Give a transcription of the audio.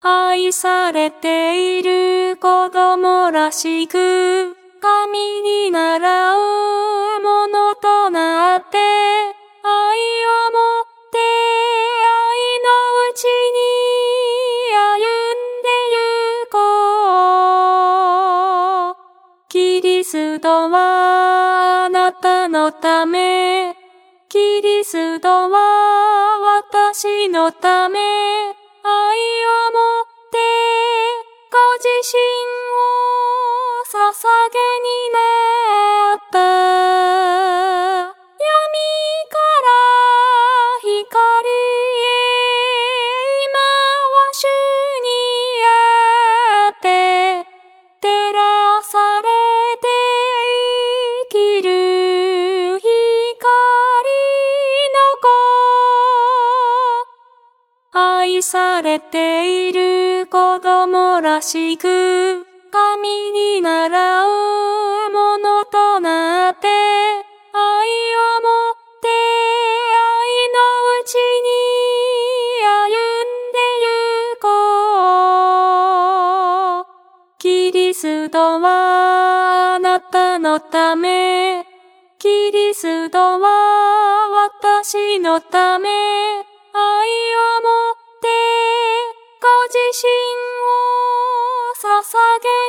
愛されている子供らしく、神に習うものとなって、愛をもって愛のうちに歩んでゆこう。キリストはあなたのため、キリストは私のため、愛をもってご自身を捧げになった。闇から光へ、今は主にあって照らされて生きる光の子。愛されている子供らしく、神に習うものとなって、愛をもって愛のうちに歩んでゆこう。キリストはあなたのため、キリストは私のため、愛をもってご自身を捧げ